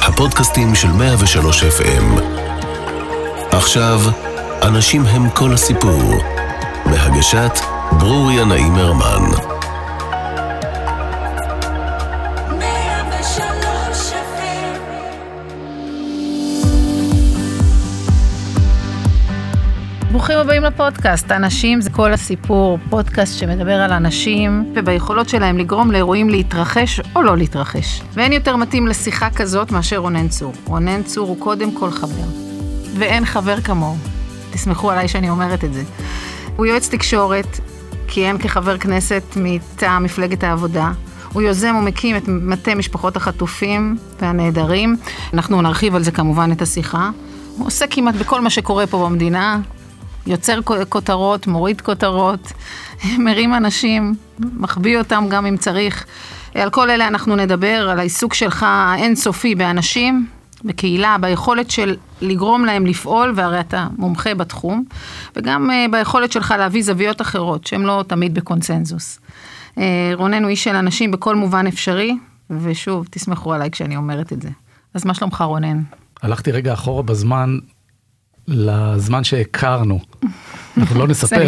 הפודקאסטים של 103 FM. עכשיו, אנשים הם כל הסיפור. בהגשת ברוריה נעים-הרמן. ברוכים הבאים לפודקאסט. אנשים זה כל הסיפור, פודקאסט שמדבר על אנשים וביכולות שלהם לגרום לאירועים להתרחש או לא להתרחש. ואין יותר מתאים לשיחה כזאת מאשר רונן צור. רונן צור הוא קודם כל חבר, ואין חבר כמוהו. תסמכו עליי שאני אומרת את זה. הוא יועץ תקשורת, כיהן כחבר כנסת מטעם מפלגת העבודה. הוא יוזם ומקים את מטה משפחות החטופים והנעדרים. אנחנו נרחיב על זה כמובן את השיחה. הוא עושה כמעט בכל מה שקורה פה במדינה. יוצר כותרות, מוריד כותרות, מרים אנשים, מחביא אותם גם אם צריך. על כל אלה אנחנו נדבר, על העיסוק שלך האינסופי באנשים, בקהילה, ביכולת של לגרום להם לפעול, והרי אתה מומחה בתחום, וגם ביכולת שלך להביא זוויות אחרות, שהן לא תמיד בקונסנזוס. רונן הוא איש של אנשים בכל מובן אפשרי, ושוב, תסמכו עליי כשאני אומרת את זה. אז מה שלומך, רונן? הלכתי רגע אחורה בזמן, לזמן שהכרנו. אנחנו לא נספר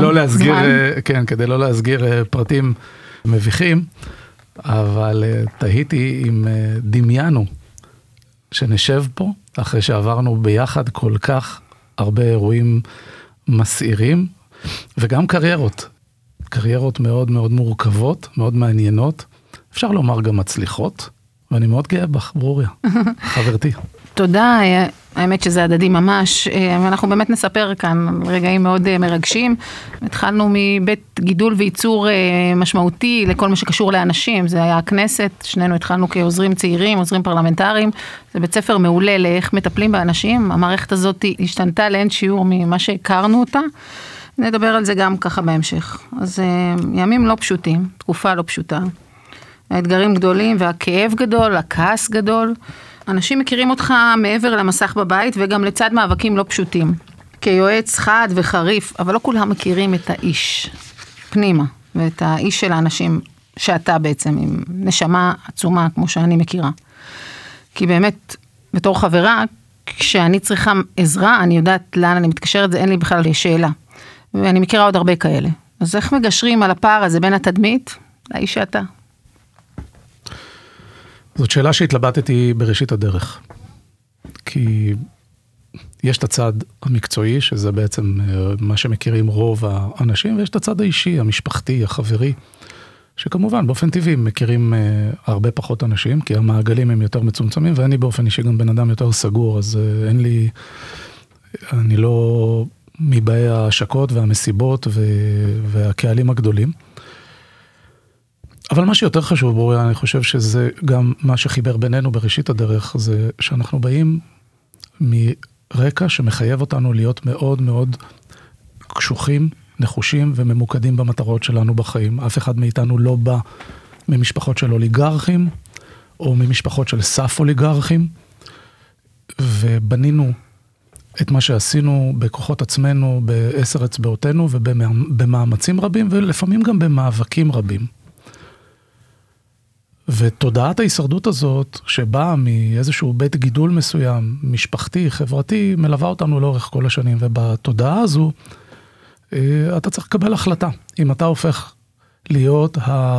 כדי לא להסגיר פרטים מביכים, אבל תהיתי אם דמיינו שנשב פה, אחרי שעברנו ביחד כל כך הרבה אירועים מסעירים, וגם קריירות מאוד מאוד מורכבות, מאוד מעניינות, אפשר לומר גם מצליחות, ואני מאוד גאה בך, ברוריה, חברתי. תודה, האמת שזה הדדי ממש, אנחנו באמת נספר כאן רגעים מאוד מרגשים, התחלנו מבית גידול וייצור משמעותי לכל מה שקשור לאנשים, זה היה הכנסת, שנינו התחלנו כעוזרים צעירים, עוזרים פרלמנטריים, זה בית ספר מעולה לאיך מטפלים באנשים, המערכת הזאת השתנתה לאין שיעור ממה שהכרנו אותה, נדבר על זה גם ככה בהמשך, אז ימים לא פשוטים, תקופה לא פשוטה, האתגרים גדולים והכאב גדול, הכעס גדול, אנשים מכירים אותך מעבר למסך בבית, וגם לצד מאבקים לא פשוטים. כיועץ חד וחריף, אבל לא כולם מכירים את האיש פנימה, ואת האיש של האנשים שאתה בעצם, עם נשמה עצומה, כמו שאני מכירה. כי באמת, בתור חברה, כשאני צריכה עזרה, אני יודעת לאן אני מתקשרת, זה אין לי בכלל שאלה. ואני מכירה עוד הרבה כאלה. אז איך מגשרים על הפער הזה בין התדמית לאיש שאתה? זאת שאלה שהתלבטתי בראשית הדרך, כי יש את הצד המקצועי, שזה בעצם מה שמכירים רוב האנשים, ויש את הצד האישי, המשפחתי, החברי, שכמובן באופן טבעי מכירים הרבה פחות אנשים, כי המעגלים הם יותר מצומצמים, ואני באופן אישי גם בן אדם יותר סגור, אז אני לא מבאי ההשקות והמסיבות והקהלים הגדולים. אבל מה שיותר חשוב, ברוריה, אני חושב שזה גם מה שחיבר בינינו בראשית הדרך, זה שאנחנו באים מרקע שמחייב אותנו להיות מאוד מאוד קשוחים, נחושים וממוקדים במטרות שלנו בחיים. אף אחד מאיתנו לא בא ממשפחות של אוליגרכים, או ממשפחות של סף אוליגרכים, ובנינו את מה שעשינו בכוחות עצמנו, בעשר אצבעותינו, ובמאמצים רבים, ולפעמים גם במאבקים רבים. ותודעת ההישרדות הזאת, שבאה מאיזשהו בית גידול מסוים, משפחתי, חברתי, מלווה אותנו לאורך כל השנים, ובתודעה הזו, אתה צריך לקבל החלטה, אם אתה הופך להיות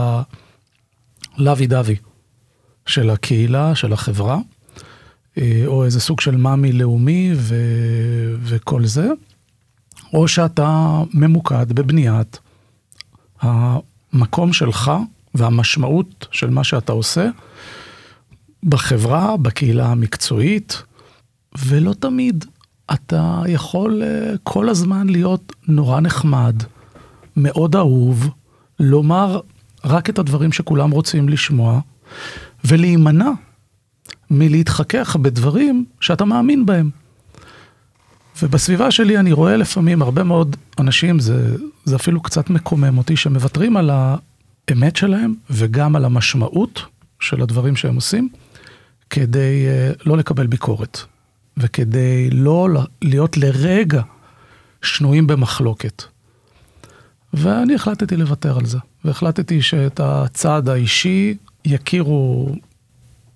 הלוי דווי של הקהילה, של החברה, או איזה סוג של מאמי לאומי וכל זה, או שאתה ממוקד בבניית המקום שלך, והמשמעות של מה שאתה עושה בחברה, בקהילה המקצועית, ולא תמיד אתה יכול כל הזמן להיות נורא נחמד, מאוד אהוב, לומר רק את הדברים שכולם רוצים לשמוע, ולהימנע מלהתחכך בדברים שאתה מאמין בהם. ובסביבה שלי אני רואה לפעמים הרבה מאוד אנשים, זה אפילו קצת מקומם אותי, שמוותרים על האמת שלהם, וגם על המשמעות של הדברים שהם עושים, כדי לא לקבל ביקורת, וכדי לא להיות לרגע שנויים במחלוקת. ואני החלטתי לוותר על זה, והחלטתי שאת הצעד האישי יכירו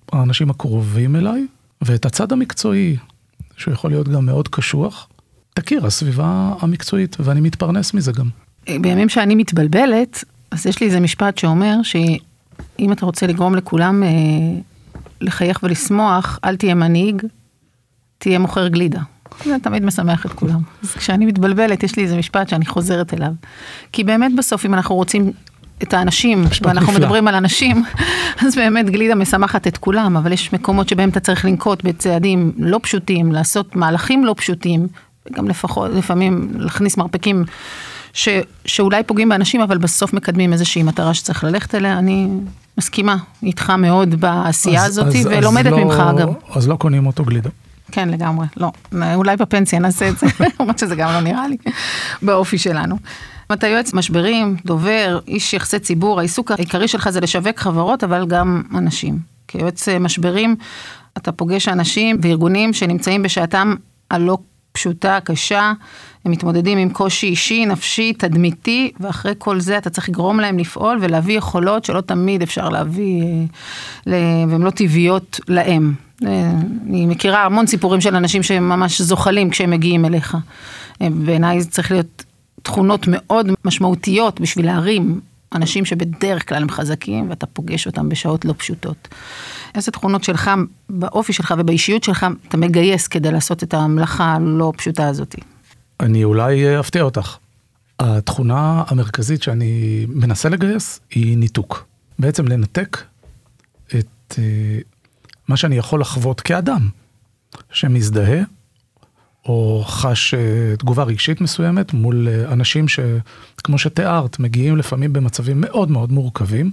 האנשים הקרובים אליי, ואת הצד המקצועי, שיכול להיות גם מאוד קשוח, תכיר הסביבה המקצועית, ואני מתפרנס מזה גם. בימים שאני מתבלבלת, אז יש לי איזה משפט שאומר, שאם אתה רוצה לגרום לכולם לחייך ולשמוח, אל תהיה מנהיג, תהיה מוכר גלידה. זה תמיד משמח את כולם. אז כשאני מתבלבלת, יש לי איזה משפט שאני חוזרת אליו. כי באמת בסוף, אם אנחנו רוצים את האנשים, ואנחנו מדברים על אנשים, אז באמת גלידה משמחת את כולם, אבל יש מקומות שבהם אתה צריך לנקוט בצעדים לא פשוטים, לעשות מהלכים לא פשוטים, וגם לפעמים להכניס מרפקים שאולי פוגעים באנשים, אבל בסוף מקדמים איזושהי מטרה שצריך ללכת אליה. אני מסכימה איתך מאוד בעשייה הזאת, ולומדת ממך אגב. אז לא קונים אותו גלידה. כן, לגמרי. לא, אולי בפנסיה נעשה את זה, למרות שזה גם לא נראה לי, באופי שלנו. אתה יועץ משברים, דובר, איש יחסי ציבור, העיסוק העיקרי שלך זה לשווק חברות, אבל גם אנשים. כיועץ משברים, אתה פוגש אנשים וארגונים שנמצאים בשעתם הלא פשוטה, קשה, הם מתמודדים עם קושי אישי, נפשי, תדמיתי, ואחרי כל זה אתה צריך לגרום להם לפעול ולהביא יכולות שלא תמיד אפשר להביא, והן לא טבעיות להם. אני מכירה המון סיפורים של אנשים שהם ממש זוחלים כשהם מגיעים אליך. בעיניי זה צריך להיות תכונות מאוד משמעותיות בשביל להרים אנשים שבדרך כלל הם חזקים, ואתה פוגש אותם בשעות לא פשוטות. איזה תכונות שלך, באופי שלך ובאישיות שלך, אתה מגייס כדי לעשות את המלאכה הלא פשוטה הזאת? אני אולי אפתיע אותך. התכונה המרכזית שאני מנסה לגייס היא ניתוק. בעצם לנתק את מה שאני יכול לחוות כאדם, שמזדהה, או חש תגובה רגשית מסוימת מול אנשים שכמו שתיארת, מגיעים לפעמים במצבים מאוד מאוד מורכבים.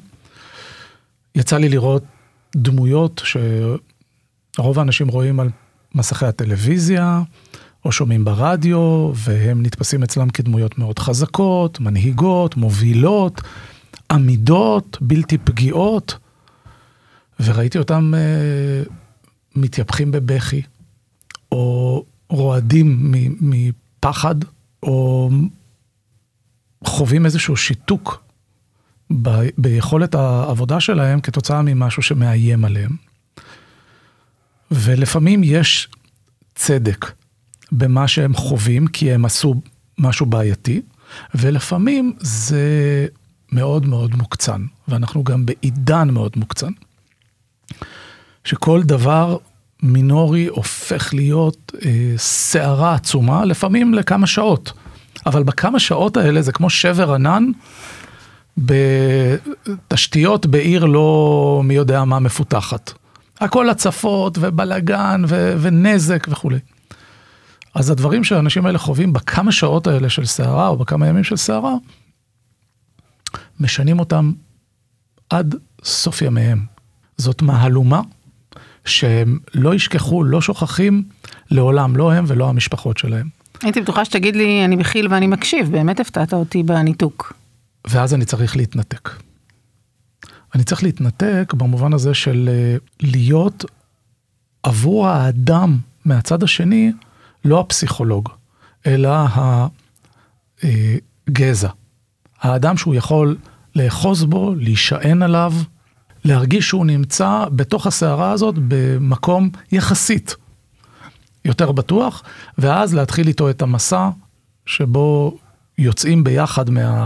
יצא לי לראות דמויות שרוב האנשים רואים על מסכי הטלוויזיה, או שומעים ברדיו, והם נתפסים אצלם כדמויות מאוד חזקות, מנהיגות, מובילות, עמידות, בלתי פגיעות, וראיתי אותם מתייפחים בבכי, או רועדים מפחד, או חווים איזשהו שיתוק ביכולת העבודה שלהם, כתוצאה ממשהו שמאיים עליהם. ולפעמים יש צדק במה שהם חווים, כי הם עשו משהו בעייתי, ולפעמים זה מאוד מאוד מוקצן, ואנחנו גם בעידן מאוד מוקצן, שכל דבר מינורי הופך להיות שערה עצומה, לפעמים לכמה שעות, אבל בכמה שעות האלה זה כמו שבר ענן, בתשתיות בעיר לא מי יודע מה מפותחת. הכל הצפות ובלגן ונזק וכו'. אז הדברים שהאנשים האלה חווים בכמה שעות האלה של שערה, או בכמה ימים של שערה, משנים אותם עד סוף ימיהם. זאת מהלומה שהם לא ישכחו, לא שוכחים לעולם, לא הם ולא המשפחות שלהם. הייתי בטוחה שתגיד לי, אני מכיל ואני מקשיב, באמת הפתעת אותי בניתוק. ואז אני צריך להתנתק. אני צריך להתנתק במובן הזה של להיות עבור האדם מהצד השני, לא הפסיכולוג, אלא הגזע. האדם שהוא יכול לאחוז בו, להישען עליו, להרגיש שהוא נמצא בתוך הסערה הזאת במקום יחסית יותר בטוח, ואז להתחיל איתו את המסע שבו יוצאים ביחד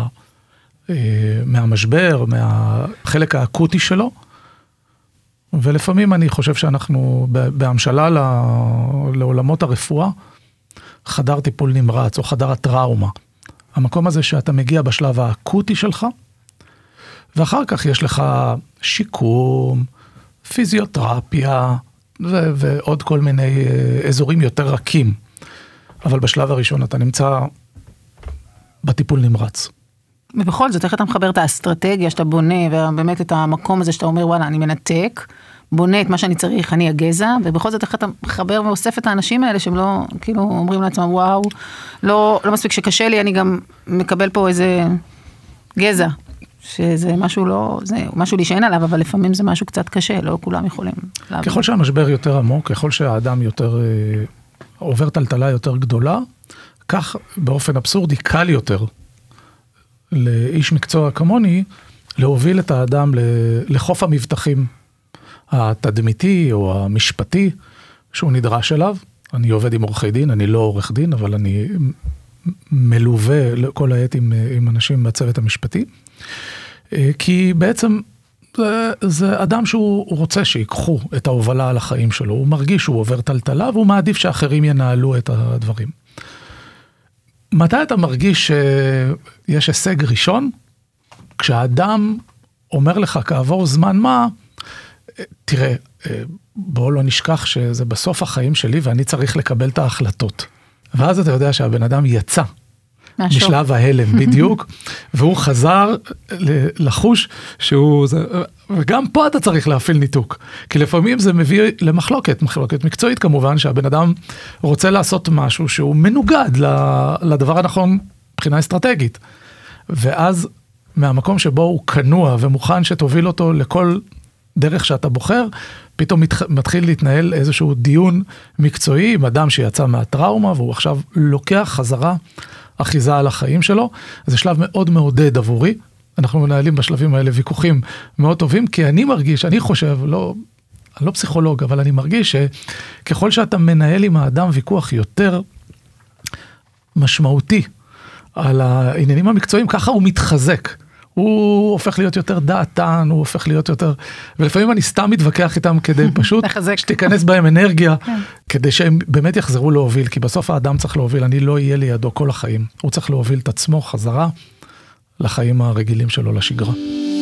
מהמשבר, מהחלק האקוטי שלו, ולפעמים אני חושב שאנחנו בהמשלה לעולמות הרפואה, חדר טיפול נמרץ או חדר הטראומה, המקום הזה שאתה מגיע בשלב האקוטי שלך, ואחר כך יש לך שיקום, פיזיותרפיה, ועוד כל מיני אזורים יותר רכים. אבל בשלב הראשון אתה נמצא בטיפול נמרץ. ובכל זאת, איך אתה מחבר את האסטרטגיה שאתה בונה, ובאמת את המקום הזה שאתה אומר, וואלה, אני מנתק, בונה את מה שאני צריך, אני הגזע, ובכל זאת איך אתה מחבר ואוסף את האנשים האלה, שהם לא, כאילו, אומרים לעצמם, וואו, לא מספיק שקשה לי, אני גם מקבל פה איזה גזע. שזה משהו לא, זה משהו להישען עליו, אבל לפעמים זה משהו קצת קשה, לא כולם יכולים לעבור. ככל שהמשבר יותר עמוק, ככל שהאדם יותר, עובר טלטלה יותר גדולה, כך באופן אבסורדי קל יותר לאיש מקצוע כמוני, להוביל את האדם לחוף המבטחים התדמיתי או המשפטי שהוא נדרש אליו. אני עובד עם עורכי דין, אני לא עורך דין, אבל אני מלווה כל העת עם אנשים בצוות המשפטי. כי בעצם זה אדם שהוא רוצה שיקחו את ההובלה על החיים שלו, הוא מרגיש שהוא עובר טלטלה, והוא מעדיף שאחרים ינהלו את הדברים. מתי אתה מרגיש שיש הישג ראשון? כשהאדם אומר לך כעבור זמן מה, תראה, בואו לא נשכח שזה בסוף החיים שלי, ואני צריך לקבל את ההחלטות. ואז אתה יודע שהבן אדם יצא. משלב ההלם, בדיוק, והוא חזר לחוש שהוא, וגם פה אתה צריך להפעיל ניתוק, כי לפעמים זה מביא למחלוקת, מחלוקת מקצועית כמובן, שהבן אדם רוצה לעשות משהו שהוא מנוגד לדבר הנכון מבחינה אסטרטגית, ואז מהמקום שבו הוא כנוע ומוכן שתוביל אותו לכל דרך שאתה בוחר, פתאום מתחיל להתנהל איזשהו דיון מקצועי עם אדם שיצא מהטראומה, והוא עכשיו לוקח חזרה אחיזה על החיים שלו. זה שלב מאוד מעודד עבורי. אנחנו מנהלים בשלבים האלה ויכוחים מאוד טובים, כי אני מרגיש, אני חושב, אני לא פסיכולוג, אבל אני מרגיש שככל שאתה מנהל עם האדם ויכוח יותר משמעותי על העניינים המקצועיים, ככה הוא מתחזק. הוא הופך להיות יותר דעתן, הוא הופך להיות יותר, ולפעמים אני סתם מתווכח איתם כדי פשוט שתיכנס בהם אנרגיה, כדי שהם באמת יחזרו להוביל, כי בסוף האדם צריך להוביל, אני לא אהיה לידו כל החיים, הוא צריך להוביל את עצמו חזרה לחיים הרגילים שלו, לשגרה.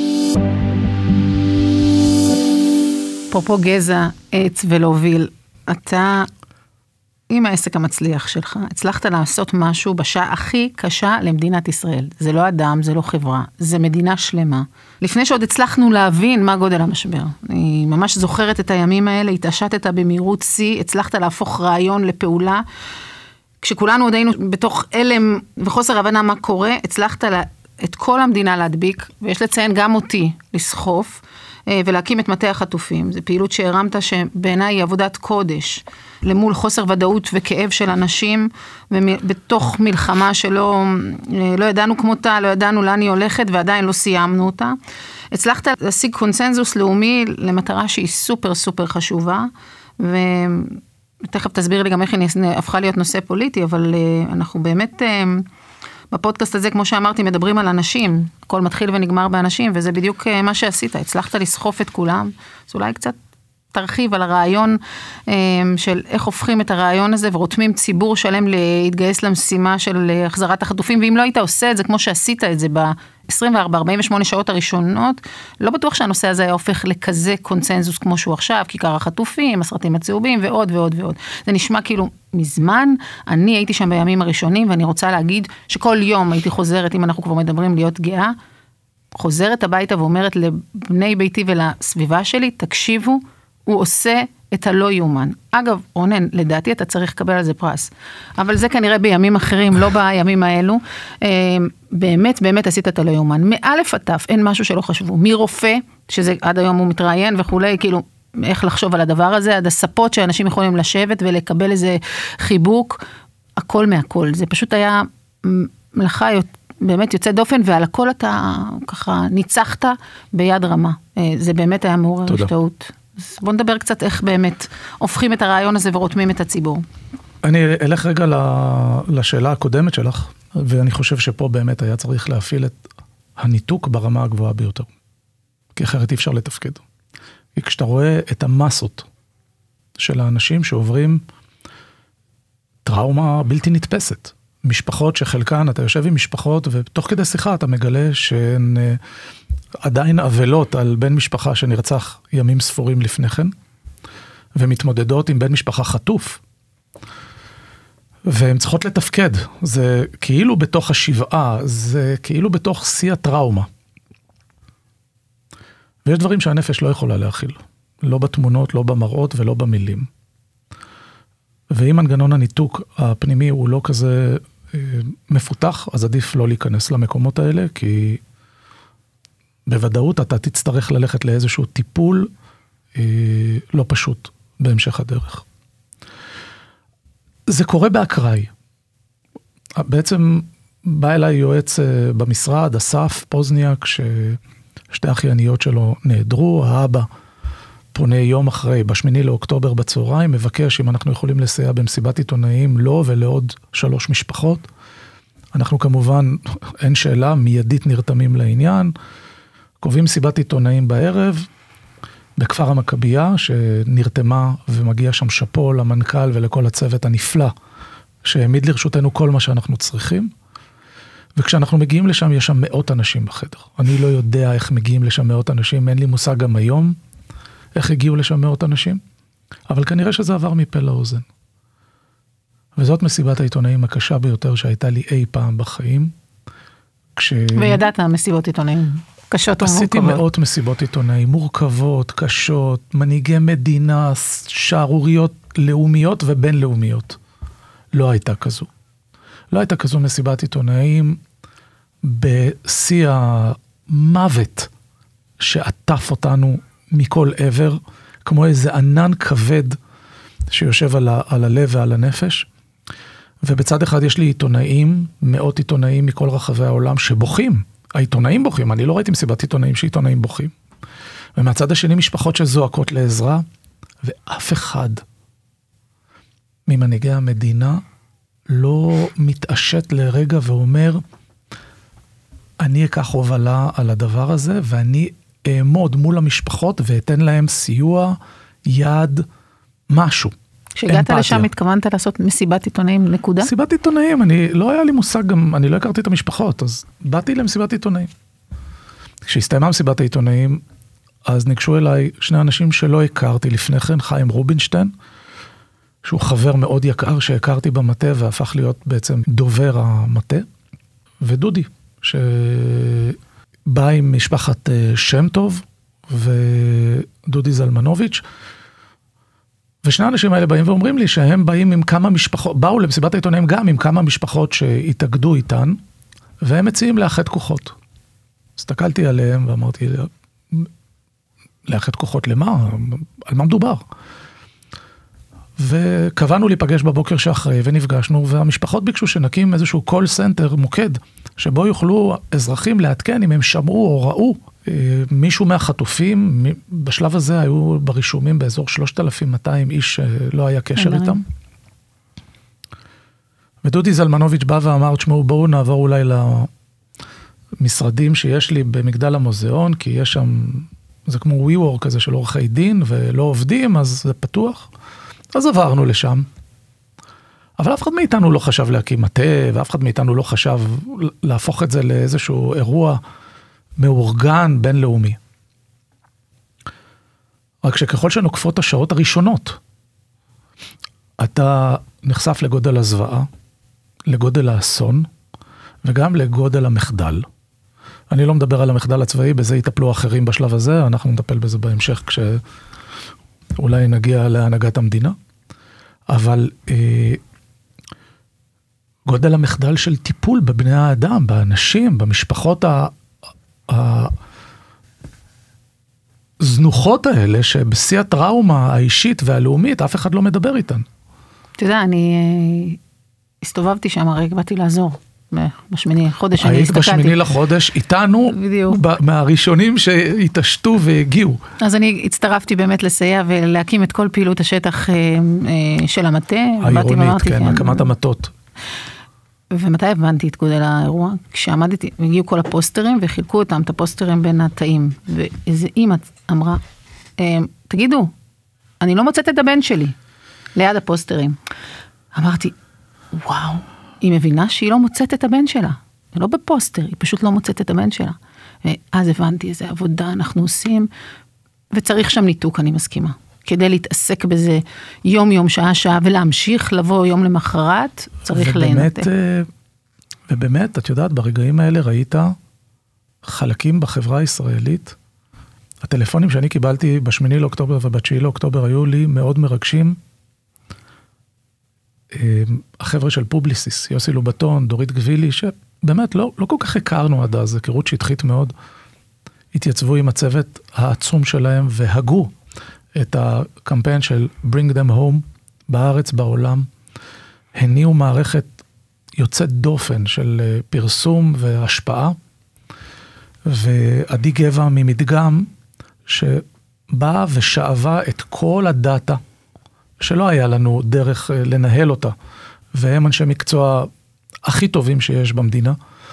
אפרופו גזע, עץ ולהוביל, אתה עם העסק המצליח שלך, הצלחת לעשות משהו בשעה הכי קשה למדינת ישראל. זה לא אדם, זה לא חברה, זה מדינה שלמה. לפני שעוד הצלחנו להבין מה גודל המשבר. אני ממש זוכרת את הימים האלה, התעשתת במהירות שיא, הצלחת להפוך רעיון לפעולה. כשכולנו עוד היינו בתוך אלם וחוסר הבנה מה קורה, הצלחת את כל המדינה להדביק, ויש לציין גם אותי לסחוף, ולהקים את מטה החטופים. זו פעילות שהרמת שבעיניי היא עבודת קודש, למול חוסר ודאות וכאב של אנשים, ובתוך מלחמה שלא ידענו כמותה, לא ידענו לאן היא הולכת, ועדיין לא סיימנו אותה. הצלחת להשיג קונסנזוס לאומי למטרה שהיא סופר סופר חשובה, ותכף תסביר לי גם איך היא הפכה להיות נושא פוליטי, אבל אנחנו באמת בפודקאסט הזה, כמו שאמרתי, מדברים על אנשים, הכל מתחיל ונגמר באנשים, וזה בדיוק מה שעשית, הצלחת לסחוף את כולם, אז אולי קצת תרחיב על הרעיון של איך הופכים את הרעיון הזה, ורותמים ציבור שלם להתגייס למשימה של החזרת החטופים, ואם לא היית עושה את זה כמו שעשית את זה ב-24-48 שעות הראשונות, לא בטוח שהנושא הזה היה הופך לכזה קונצנזוס כמו שהוא עכשיו, כיכר החטופים, הסרטים הצהובים ועוד ועוד ועוד. זה נשמע כאילו מזמן, אני הייתי שם בימים הראשונים, ואני רוצה להגיד שכל יום הייתי חוזרת, אם אנחנו כבר מדברים להיות גאה, חוזרת הביתה ואומרת לבני ביתי ולסביבה שלי, תקשיבו, הוא עושה את הלא יומן. אגב, רונן, לדעתי אתה צריך לקבל על זה פרס. אבל זה כנראה בימים אחרים, לא בימים האלו. באמת, באמת עשית את הלא יומן. מאלף עד תף, אין משהו שלא חשבו. מרופא, שזה עד היום הוא מתראיין וכולי, כאילו, איך לחשוב על הדבר הזה, עד הספות שאנשים יכולים לשבת ולקבל איזה חיבוק, הכל מהכל. זה פשוט היה מלאכה באמת יוצא דופן, ועל הכל אתה ככה ניצחת ביד רמה. זה באמת היה מעורר השתאות. אז בוא נדבר קצת איך באמת הופכים את הרעיון הזה ורותמים את הציבור. אני אלך רגע לשאלה הקודמת שלך, ואני חושב שפה באמת היה צריך להפעיל את הניתוק ברמה הגבוהה ביותר. כי אחרת אי אפשר לתפקד. כי כשאתה רואה את המסות של האנשים שעוברים טראומה בלתי נתפסת, משפחות שחלקן, אתה יושב עם משפחות, ותוך כדי שיחה אתה מגלה שהן עדיין אבלות על בן משפחה שנרצח ימים ספורים לפני כן, ומתמודדות עם בן משפחה חטוף, והן צריכות לתפקד. זה כאילו בתוך השבעה, זה כאילו בתוך שיא הטראומה. ויש דברים שהנפש לא יכולה להכיל, לא בתמונות, לא במראות ולא במילים. ואם מנגנון הניתוק הפנימי הוא לא כזה מפותח, אז עדיף לא להיכנס למקומות האלה, כי בוודאות אתה תצטרך ללכת לאיזשהו טיפול לא פשוט בהמשך הדרך. זה קורה באקראי. בעצם בא אליי יועץ במשרד, אסף פוזניאק, ששתי אחייניות שלו נעדרו, האבא פונה יום אחרי, ב8 לאוקטובר בצהריים, מבקש אם אנחנו יכולים לסייע במסיבת עיתונאים, לא ולעוד 3 משפחות. אנחנו כמובן, אין שאלה, מיידית נרתמים לעניין, קובעים מסיבת עיתונאים בערב, בכפר המכבייה, שנרתמה ומגיע שם שפו למנכ"ל ולכל הצוות הנפלא, שהעמיד לרשותנו כל מה שאנחנו צריכים, וכשאנחנו מגיעים לשם, יש שם מאות אנשים בחדר. אני לא יודע איך מגיעים לשם מאות אנשים, אין לי מושג גם היום, איך הגיעו לשם מאות אנשים, אבל כנראה שזה עבר מפה לאוזן. וזאת מסיבת העיתונאים הקשה ביותר שהייתה לי אי פעם בחיים. וידעת מסיבות עיתונאים קשות ומורכבות. עשיתי מאות מסיבות עיתונאים, מורכבות, קשות, מנהיגי מדינה, שערוריות לאומיות ובינלאומיות. לא הייתה כזו. לא הייתה כזו מסיבת עיתונאים בשיא המוות שעטף אותנו מכל עבר, כמו איזה ענן כבד שיושב על הלב ועל הנפש. ובצד אחד יש לי עיתונאים, מאות עיתונאים מכל רחבי העולם שבוכים. העיתונאים בוכים, אני לא ראיתי מסיבת עיתונאים שעיתונאים בוכים. ומהצד השני משפחות שזועקות לעזרה, ואף אחד ממנהיגי המדינה לא מתעשת לרגע ואומר, אני אקח הובלה על הדבר הזה, ואני אעמוד מול המשפחות ואתן להם סיוע, יד, משהו. כשהגעת לשם התכוונת לעשות מסיבת עיתונאים, נקודה? מסיבת עיתונאים, לא היה לי מושג גם, אני לא הכרתי את המשפחות, אז באתי למסיבת עיתונאים. כשהסתיימה מסיבת העיתונאים, אז ניגשו אליי 2 אנשים שלא הכרתי לפני כן, חיים רובינשטיין, שהוא חבר מאוד יקר שהכרתי במטה, והפך להיות בעצם דובר המטה, ודודי, שבא עם משפחת שם טוב, ודודי זלמנוביץ', ושני האנשים האלה באים ואומרים לי שהם באים עם כמה משפחות, באו למסיבת העיתונאים גם עם כמה משפחות שהתאגדו איתן, והם מציעים לאחד כוחות. הסתכלתי עליהם ואמרתי, לאחד כוחות למה? על מה מדובר? וקבענו להיפגש בבוקר שאחרי, ונפגשנו, והמשפחות ביקשו שנקים איזשהו קול סנטר, מוקד, שבו יוכלו אזרחים להתקן אם הם שמעו או ראו מישהו מהחטופים. בשלב הזה היו ברישומים באזור 3,200 איש שלא היה קשר איתם. ודודי זלמנוביץ' בא ואמר, תשמעו, בואו נעבור אולי למשרדים שיש לי במגדל המוזיאון, כי יש שם, זה כמו WeWork כזה של עורכי דין, ולא עובדים, אז זה פתוח. אז עברנו לשם. אבל אף אחד מאיתנו לא חשב להקים מטה, ואף אחד מאיתנו לא חשב להפוך את זה לאיזשהו אירוע מאורגן בינלאומי. רק שככל שנוקפות השעות הראשונות, אתה נחשף לגודל הזוועה, לגודל האסון, וגם לגודל המחדל. אני לא מדבר על המחדל הצבאי, בזה יטפלו אחרים בשלב הזה, אנחנו נטפל בזה בהמשך כשאולי נגיע להנהגת המדינה. אבל גודל המחדל של טיפול בבני האדם, באנשים, במשפחות הזנוחות האלה, שבשיא הטראומה האישית והלאומית, אף אחד לא מדבר איתן. אתה יודע, אני הסתובבתי שם, הרגע באתי לעזור. בשמיני חודש אני הסתכלתי. היית בשמיני לחודש איתנו, מהראשונים שהתעשתו והגיעו. אז אני הצטרפתי באמת לסייע ולהקים את כל פעילות השטח של המטה. העירונית, כן, הקמת המטות. ומתי הבנתי את גודל האירוע? כשעמדתי, הגיעו כל הפוסטרים וחילקו אותם, את הפוסטרים בין התאים. ואיזה אמא אמרה, תגידו, אני לא מוצאת את הבן שלי, ליד הפוסטרים. אמרתי, וואו, היא מבינה שהיא לא מוצאת את הבן שלה. היא לא בפוסטר, היא פשוט לא מוצאת את הבן שלה. ואז הבנתי איזה עבודה אנחנו עושים, וצריך שם ניתוק, אני מסכימה. כדי להתעסק בזה יום, שעה, ולהמשיך לבוא יום למחרת, צריך להינתק. ובאמת, את יודעת, ברגעים האלה ראית חלקים בחברה הישראלית, הטלפונים שאני קיבלתי ב8 לאוקטובר וב9 לאוקטובר היו לי מאוד מרגשים, החבר'ה של פובליסיס, יוסי לובטון, דורית גבילי, שבאמת לא כל כך הכרנו עד אז, היכרות שטחית מאוד, התייצבו עם הצוות העצום שלהם והגו את הקמפיין של Bring Them Home בארץ, בעולם, הניעו מערכת יוצאת דופן של פרסום והשפעה, ועדי גבע ממדגם, באה ושאבה את כל הדאטה, שלא היה לנו דרך לנהל אותה, והם אנשי מקצוע הכי טובים שיש במדינה,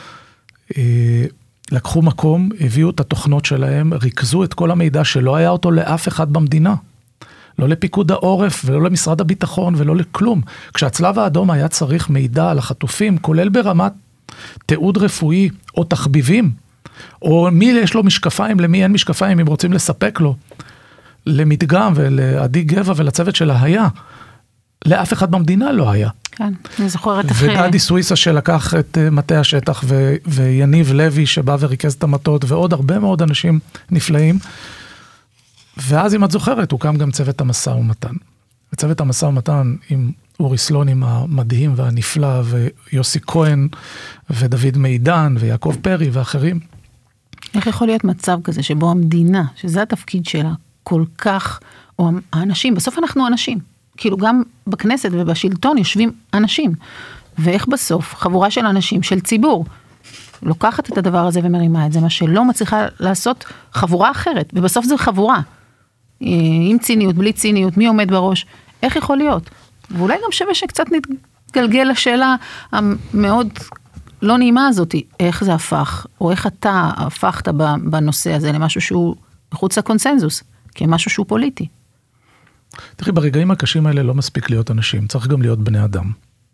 לקחו מקום, הביאו את התוכנות שלהם, ריכזו את כל המידע שלא היה אותו לאף אחד במדינה. לא לפיקוד העורף ולא למשרד הביטחון ולא לכלום. כשהצלב האדום היה צריך מידע על החטופים, כולל ברמת תיעוד רפואי או תחביבים, או מי יש לו משקפיים, למי אין משקפיים, אם רוצים לספק לו, למדגם ולעדי גבע ולצוות שלה היה. לאף אחד במדינה לא היה. כן, אני זוכרת ודדי סוויסה שלקח את מטה השטח, ויניב לוי שבא וריכז את המטות, ועוד הרבה מאוד אנשים נפלאים. ואז אם את זוכרת, הוקם גם צוות המשא ומתן. וצוות המשא ומתן עם אורי סלונים המדהים והנפלא, ויוסי כהן, ודוד מידן, ויעקב פרי ואחרים. איך יכול להיות מצב כזה שבו המדינה, שזה התפקיד שלה, כל כך, או האנשים, בסוף אנחנו אנשים. כאילו גם בכנסת ובשלטון יושבים אנשים. ואיך בסוף, חבורה של אנשים, של ציבור, לוקחת את הדבר הזה ומרימה את זה, מה שלא מצליחה לעשות חבורה אחרת, ובסוף זה חבורה. עם ציניות, בלי ציניות, מי עומד בראש, איך יכול להיות? ואולי גם שווה שקצת נתגלגל לשאלה המאוד לא נעימה הזאת, איך זה הפך, או איך אתה הפכת בנושא הזה למשהו שהוא מחוץ לקונסנזוס, כמשהו שהוא פוליטי. תראי, ברגעים הקשים האלה לא מספיק להיות אנשים, צריך גם להיות בני אדם.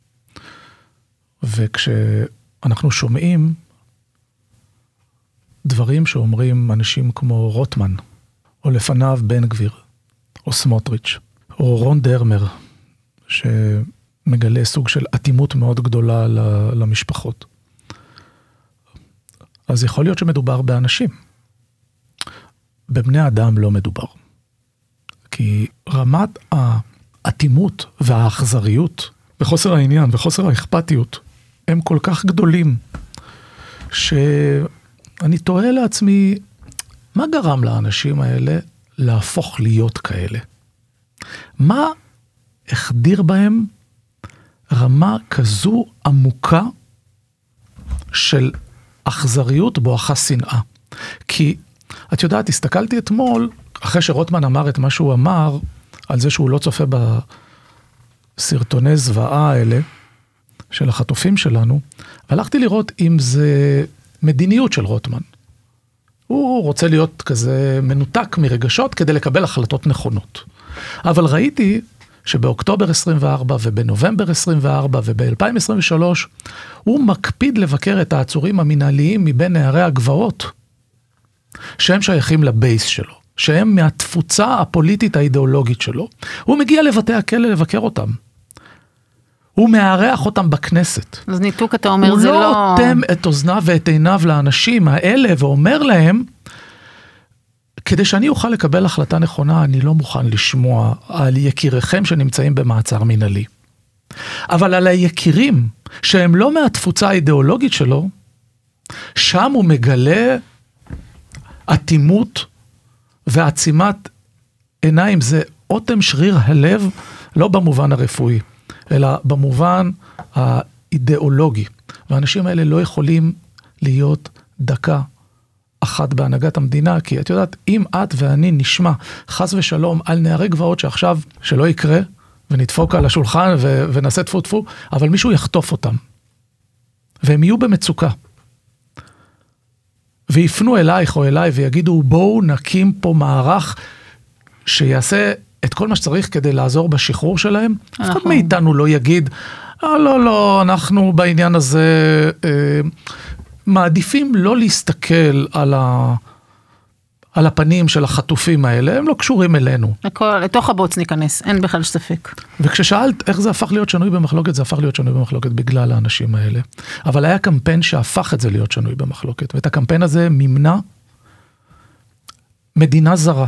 וכשאנחנו שומעים דברים שאומרים אנשים כמו רוטמן, או לפניו בן גביר, או סמוטריץ', או רון דרמר, שמגלה סוג של אטימות מאוד גדולה למשפחות. אז יכול להיות שמדובר באנשים. בבני אדם לא מדובר. כי רמת האטימות והאכזריות, וחוסר העניין וחוסר האכפתיות, הם כל כך גדולים, שאני תוהה לעצמי, מה גרם לאנשים האלה להפוך להיות כאלה? מה החדיר בהם רמה כזו עמוקה של אכזריות בואכה שנאה? כי את יודעת, הסתכלתי אתמול, אחרי שרוטמן אמר את מה שהוא אמר, על זה שהוא לא צופה בסרטוני זוועה האלה, של החטופים שלנו, והלכתי לראות אם זה מדיניות של רוטמן. הוא רוצה להיות כזה מנותק מרגשות, כדי לקבל החלטות נכונות. אבל ראיתי שבאוקטובר 24 ובנובמבר 24 וב-2023, הוא מקפיד לבקר את העצורים המנהליים מבין נערי הגבעות, שהם שייכים לבייס שלו, שהם מהתפוצה הפוליטית האידיאולוגית שלו. הוא מגיע לבתי הכלא לבקר אותם. הוא מארח אותם בכנסת. אז ניתוק, אתה אומר, זה לא... הוא לא אוטם את אוזניו ואת עיניו לאנשים האלה, ואומר להם, כדי שאני אוכל לקבל החלטה נכונה, אני לא מוכן לשמוע על יקיריכם שנמצאים במעצר מנהלי. אבל על היקירים, שהם לא מהתפוצה האידיאולוגית שלו, שם הוא מגלה אטימות ועצימת עיניים. זה אוטם שריר הלב, לא במובן הרפואי, אלא במובן האידיאולוגי. והאנשים האלה לא יכולים להיות דקה אחת בהנהגת המדינה, כי את יודעת, אם את ואני נשמע חס ושלום על נערי גבעות שעכשיו שלא יקרה, ונדפוק על השולחן ונעשה טפו טפו, אבל מישהו יחטוף אותם. והם יהיו במצוקה. ויפנו אלייך או אליי ויגידו, בואו נקים פה מערך שיעשה את כל מה שצריך כדי לעזור בשחרור שלהם. אף אחד מאיתנו לא יגיד, לא, אנחנו בעניין הזה מעדיפים לא להסתכל על הפנים של החטופים האלה, הם לא קשורים אלינו. לתוך הבוץ ניכנס, אין בכלל ספק. וכששאלת איך זה הפך להיות שנוי במחלוקת, זה הפך להיות שנוי במחלוקת בגלל האנשים האלה. אבל היה קמפיין שהפך את זה להיות שנוי במחלוקת, ואת הקמפיין הזה מימנה מדינה זרה,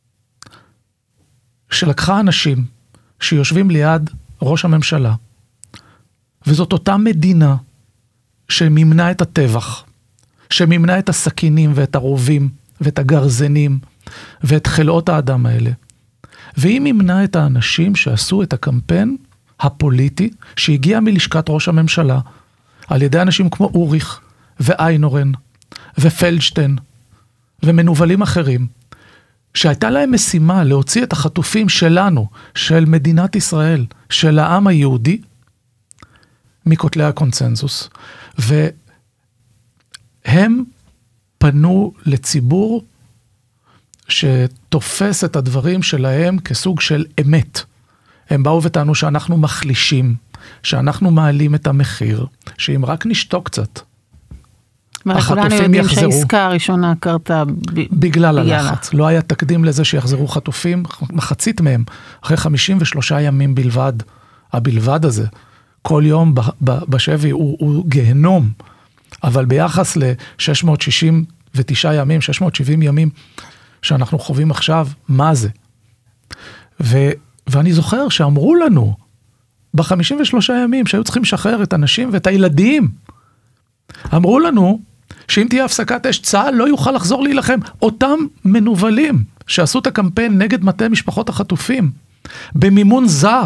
שלקחה אנשים שיושבים ליד ראש הממשלה, וזאת אותה מדינה שמימנה את הטבח, שמימנה את הסכינים ואת הרובים ואת הגרזנים ואת חלאות האדם האלה. והיא מימנה את האנשים שעשו את הקמפיין הפוליטי שהגיע מלשכת ראש הממשלה, על ידי אנשים כמו אוריך ואיינורן ופלדשטיין ומנובלים אחרים, שהייתה להם משימה להוציא את החטופים שלנו, של מדינת ישראל, של העם היהודי, מכותלי הקונצנזוס. והם פנו לציבור שתופס את הדברים שלהם כסוג של אמת. הם באו וטענו שאנחנו מחלישים, שאנחנו מעלים את המחיר, שאם רק נשתוק קצת, כולנו יודעים שהעסקה הראשונה קרתה בגלל הלחץ. לא היה תקדים לזה שיחזרו חטופים, מחצית מהם, אחרי 53 ימים בלבד. הבלבד הזה, כל יום בשבי הוא גהנום, אבל ביחס ל-669 ימים, 670 ימים שאנחנו חווים עכשיו, מה זה? ואני זוכר שאמרו לנו, ב-53 ימים שהיו צריכים לשחרר את הנשים ואת הילדים, אמרו לנו שאם תהיה הפסקת אש, צה"ל לא יוכל לחזור להילחם. אותם מנובלים שעשו את הקמפיין נגד מטה משפחות החטופים, במימון זר,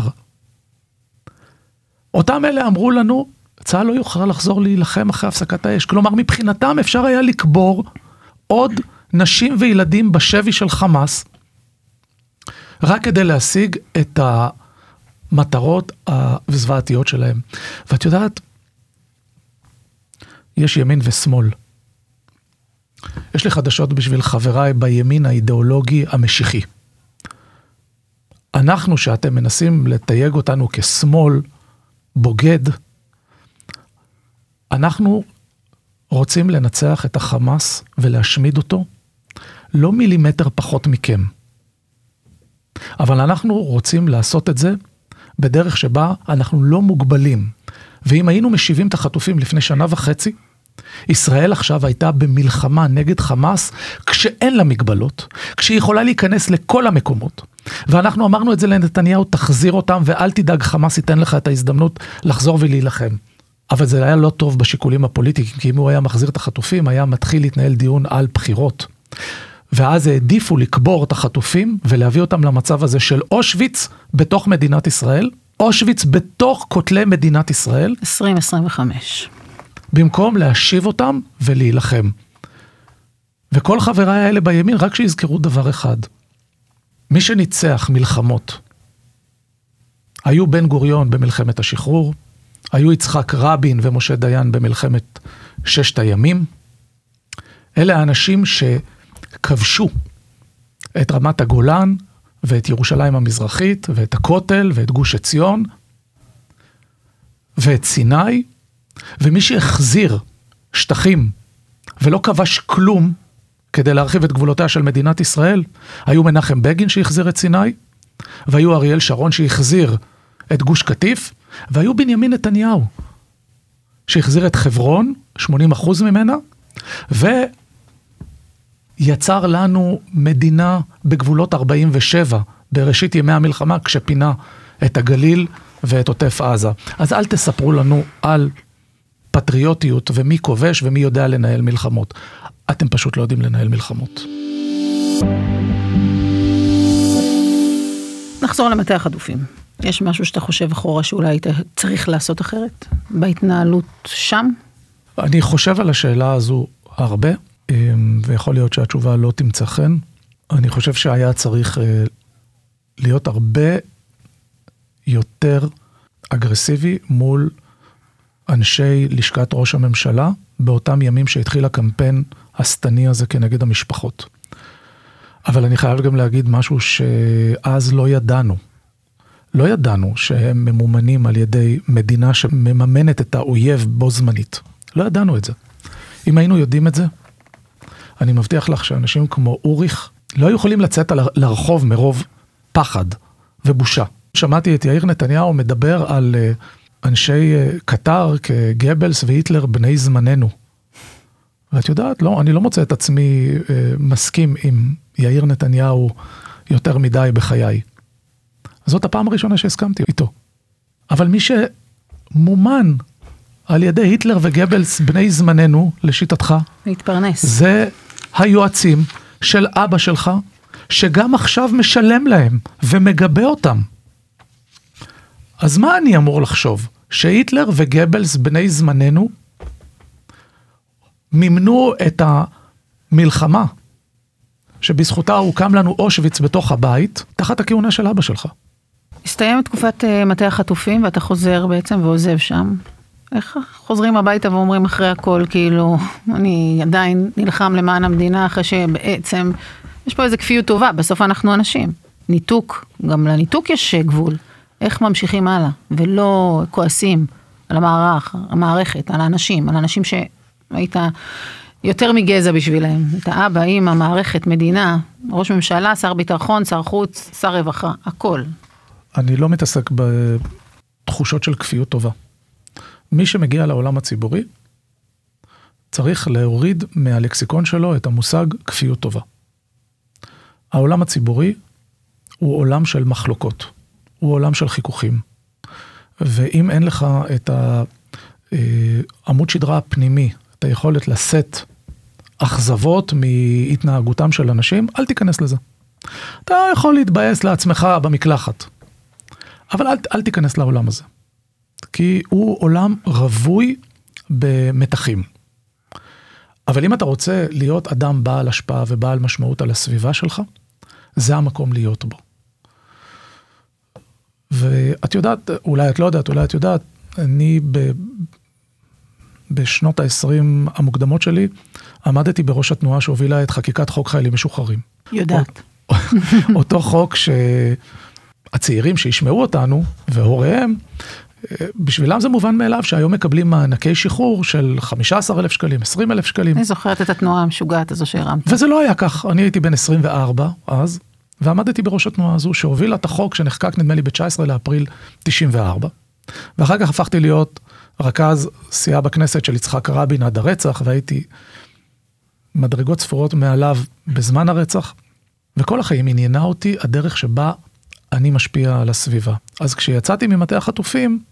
אותם אלה אמרו לנו, צה"ל לא יוכל לחזור להילחם אחרי הפסקת האש. כלומר, מבחינתם אפשר היה לקבור עוד נשים וילדים בשבי של חמאס, רק כדי להשיג את המטרות הזוועתיות שלהם. ואת יודעת, יש ימין ושמאל. יש לי חדשות בשביל חבריי בימין האידיאולוגי המשיחי. אנחנו, שאתם מנסים לתייג אותנו כשמאל בוגד, אנחנו רוצים לנצח את החמאס ולהשמיד אותו, לא מילימטר פחות מכם. אבל אנחנו רוצים לעשות את זה בדרך שבה אנחנו לא מוגבלים. ואם היינו משיבים את החטופים לפני 1.5 שנה, ישראל עכשיו הייתה במלחמה נגד חמאס, כשאין לה מגבלות, כשהיא יכולה להיכנס לכל המקומות. ואנחנו אמרנו את זה לנתניהו, תחזיר אותם ואל תדאג, חמאס ייתן לך את ההזדמנות לחזור ולהילחם. אבל זה היה לא טוב בשיקולים הפוליטיים, כי אם הוא היה מחזיר את החטופים, היה מתחיל להתנהל דיון על בחירות. ואז העדיפו לקבור את החטופים, ולהביא אותם למצב הזה של אושוויץ בתוך מדינת ישראל, אושוויץ בתוך כותלי מדינת ישראל. 2025. במקום להשיב אותם ולהילחם. וכל חבריי האלה בימין, רק שיזכרו דבר אחד. מי שניצח מלחמות, היו בן גוריון במלחמת השחרור, היו יצחק רבין ומשה דיין במלחמת 6 הימים. אלה האנשים שכבשו את רמת הגולן, ואת ירושלים המזרחית, ואת הכותל, ואת גוש עציון, ואת סיני, ומי שהחזיר שטחים, ולא כבש כלום, כדי להרחיב את גבולותיה של מדינת ישראל, היו מנחם בגין שהחזיר את סיני, והיו אריאל שרון שהחזיר את גוש קטיף, והיו בנימין נתניהו, שהחזיר את חברון, 80% ממנה, ויצר לנו מדינה בגבולות 47, בראשית ימי המלחמה, כשפינה את הגליל ואת עוטף עזה. אז אל תספרו לנו על פטריוטיות ומי כובש ומי יודע לנהל מלחמות. אתם פשוט לא יודעים לנהל מלחמות. נחזור למטה החטופים. יש משהו שאתה חושב אחורה שאולי היית צריך לעשות אחרת בהתנהלות שם? אני חושב על השאלה הזו הרבה, ויכול להיות שהתשובה לא תמצא חן. אני חושב שהיה צריך להיות הרבה יותר אגרסיבי מול אנשי לשכת ראש הממשלה, באותם ימים שהתחיל הקמפיין הסתני הזה כנגד המשפחות. אבל אני חייב גם להגיד משהו שאז לא ידענו. לא ידענו שהם ממומנים על ידי מדינה שמממנת את האויב בו זמנית. לא ידענו את זה. אם היינו יודעים את זה, אני מבטיח לך שאנשים כמו אוריך לא יכולים לצאת לרחוב מרוב פחד ובושה. שמעתי את יאיר נתניהו מדבר על אנשי קטר כגבלס והיטלר בני זמננו. ואת יודעת, לא, אני לא מוצא את עצמי מסכים עם יאיר נתניהו יותר מדי בחיי. זאת הפעם הראשונה שהסכמתי איתו. אבל מי שמומן על ידי היטלר וגבלס בני זמננו, לשיטתך, להתפרנס. זה היועצים של אבא שלך, שגם עכשיו משלם להם ומגבה אותם. אז מה אני אמור לחשוב? שהיטלר וגבלס בני זמננו מימנו את המלחמה שבזכותה הוקם לנו אושוויץ בתוך הבית, תחת הכהונה של אבא שלך. הסתיים תקופת מטה החטופים, ואתה חוזר בעצם ועוזב שם. איך חוזרים הביתה ואומרים אחרי הכל, כאילו, אני עדיין נלחם למען המדינה, אחרי שבעצם, יש פה איזו כפיות טובה, בסוף אנחנו אנשים. ניתוק, גם לניתוק יש גבול. איך ממשיכים הלאה, ולא כועסים על המערכת, על האנשים שהיית יותר מגזע בשבילהם. את האבא, אמא, מערכת, מדינה, ראש ממשלה, שר ביטחון, שר חוץ, שר רווחה, הכל. אני לא מתעסק בתחושות של כפיות טובה. מי שמגיע לעולם הציבורי, צריך להוריד מהלקסיקון שלו את המושג כפיות טובה. העולם הציבורי הוא עולם של מחלוקות, הוא עולם של חיכוכים. ואם אין לך את העמוד שדרה הפנימי, את היכולת לשאת אכזבות מהתנהגותם של אנשים, אל תיכנס לזה. אתה יכול להתבאס לעצמך במקלחת, אבל אל תיכנס לעולם הזה. כי הוא עולם רווי במתחים. אבל אם אתה רוצה להיות אדם בעל השפעה ובעל משמעות על הסביבה שלך, זה המקום להיות בו. ואת יודעת, אולי את לא יודעת, אולי את יודעת, אני בשנות ה-20 המוקדמות שלי, עמדתי בראש התנועה שהובילה את חקיקת חוק חיילים משוחררים. יודעת. אותו חוק שהצעירים שישמעו אותנו, והוריהם, בשבילם זה מובן מאליו שהיום מקבלים מענקי שחרור של 15,000 שקלים, 20,000 שקלים. אני זוכרת את התנועה המשוגעת הזו שהרמת. וזה לא היה כך, אני הייתי בן 24 אז, ועמדתי בראש התנועה הזו שהובילה את החוק שנחקק נדמה לי ב-19 לאפריל 94, ואחר כך הפכתי להיות רכז סיעה בכנסת של יצחק רבין עד הרצח, והייתי מדרגות ספורות מעליו בזמן הרצח, וכל החיים עניינה אותי הדרך שבה אני משפיע על הסביבה. אז כשיצאתי ממטה החטופים,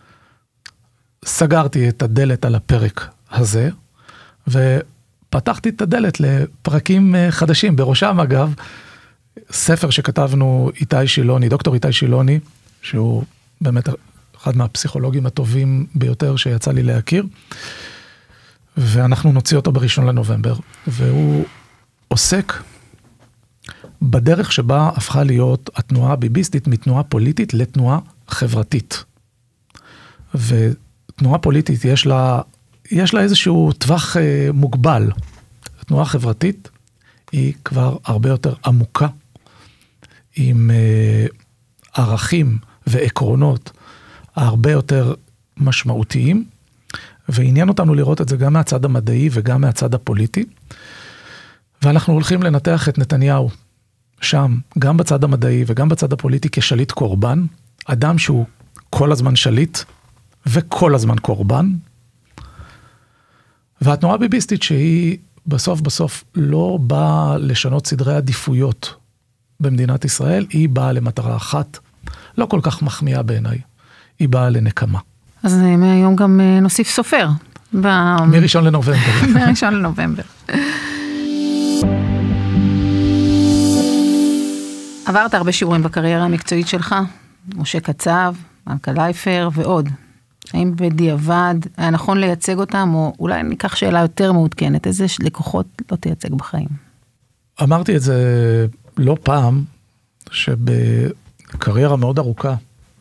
סגרתי את הדלת על הפרק הזה, ופתחתי את הדלת לפרקים חדשים, בראשם אגב, ספר שכתבנו איתי שילוני, דוקטור איתי שילוני, שהוא באמת אחד מהפסיכולוגים הטובים ביותר שיצא לי להכיר, ואנחנו נוציא אותו ב1 לנובמבר, והוא עוסק בדרך שבה הפכה להיות התנועה הביביסטית מתנועה פוליטית לתנועה חברתית. ותנועה פוליטית יש לה איזשהו טווח מוגבל. תנועה חברתית היא כבר הרבה יותר עמוקה, עם ערכים ועקרונות הרבה יותר משמעותיים, ועניין אותנו לראות את זה גם מהצד המדעי וגם מהצד הפוליטי, ואנחנו הולכים לנתח את נתניהו שם, גם בצד המדעי וגם בצד הפוליטי כשליט קורבן, אדם שהוא כל הזמן שליט וכל הזמן קורבן, והתנועה הביביסטית שהיא בסוף לא באה לשנות סדרי עדיפויות במדינת ישראל, היא באה למטרה אחת, לא כל כך מחמיאה בעיניי, היא באה לנקמה. אז מהיום גם נוסיף סופר. מ1 לנובמבר. מ1 לנובמבר. עברת הרבה שיעורים בקריירה המקצועית שלך, משה קצב, מלכה לייפר ועוד. האם בדיעבד היה נכון לייצג אותם, או אולי ניקח שאלה יותר מעודכנת, איזה לקוחות לא תייצג בחיים? אמרתי את זה לא פעם, שבקריירה מאוד ארוכה,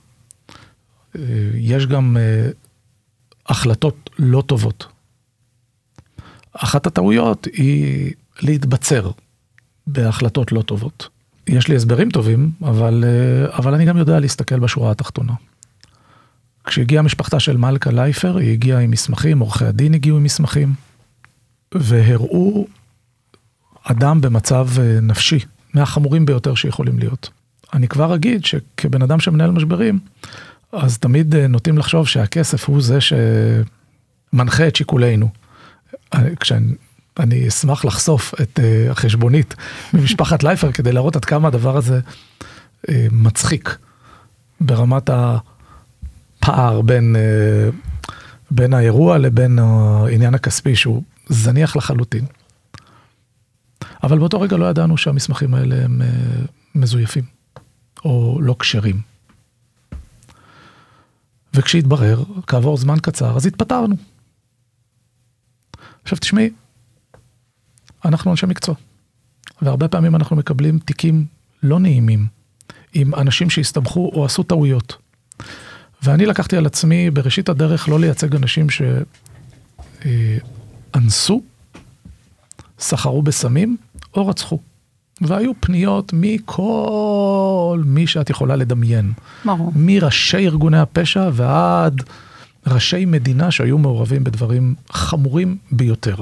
יש גם החלטות לא טובות. אחת הטעויות היא להתבצר בהחלטות לא טובות. יש לי הסברים טובים, אבל אני גם יודע להסתכל בשורה התחתונה. כשהגיעה משפחתה של מלכה לייפר, היא הגיעה עם מסמכים, עורכי הדין הגיעו עם מסמכים, והראו אדם במצב נפשי, מהחמורים ביותר שיכולים להיות. אני כבר אגיד שכבן אדם שמנהל משברים, אז תמיד נוטים לחשוב שהכסף הוא זה שמנחה את שיקולנו. אני אשמח לחשוף את החשבונית ממשפחת לייפר, כדי להראות עד כמה הדבר הזה מצחיק, ברמת הפער בין האירוע לבין העניין הכספי, שהוא זניח לחלוטין. אבל באותו רגע לא ידענו שהמסמכים האלה הם מזויפים, או לא כשרים. וכשהתברר, כעבור זמן קצר, אז התפטרנו. עכשיו תשמעי, אנחנו אנשי מקצוע, והרבה פעמים אנחנו מקבלים תיקים לא נעימים, עם אנשים שהסתבכו או עשו טעויות. ואני לקחתי על עצמי בראשית הדרך לא לייצג אנשים שאנסו, סחרו בסמים או רצחו. והיו פניות מכל מי שאת יכולה לדמיין. ברור. מראשי ארגוני הפשע ועד ראשי מדינה שהיו מעורבים בדברים חמורים ביותר.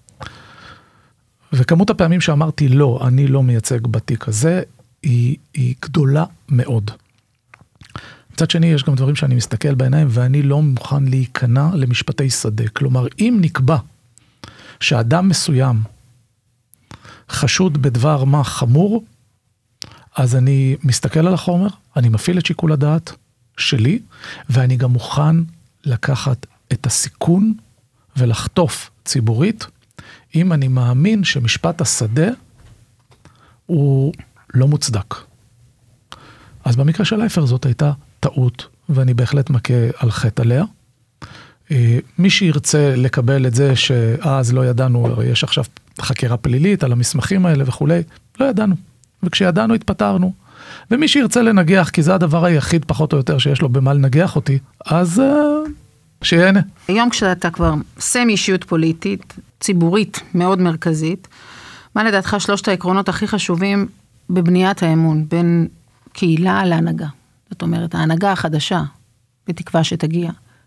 וכמות הפעמים שאמרתי לא, אני לא מייצג בתיק הזה, היא גדולה מאוד. מצד שני, יש גם דברים שאני מסתכל בעיניים, ואני לא מוכן להיכנע למשפטי שדה. כלומר, אם נקבע שאדם מסוים חשוד בדבר מה חמור, אז אני מסתכל על החומר, אני מפעיל את שיקול הדעת שלי, ואני גם מוכן לקחת את הסיכון ולחטוף ציבורית, אם אני מאמין שמשפט השדה הוא לא מוצדק. אז במקרה של אייפר זאת הייתה טעות, ואני בהחלט מכה על חטא עליה. מי שירצה לקבל את זה שאז לא ידענו, יש עכשיו חקירה פלילית על המסמכים האלה וכולי, לא ידענו. וכשידענו התפטרנו. ומי שירצה לנגח, כי זה הדבר היחיד פחות או יותר שיש לו במה לנגח אותי, אז שיהנה. היום כשאתה כבר סמי אישיות פוליטית, ציבורית מאוד מרכזית, מה לדעתך שלושת העקרונות הכי חשובים בבניית האמון בין קהילה להנהגה? זאת אומרת, ההנהגה החדשה, בתקווה שתגיע,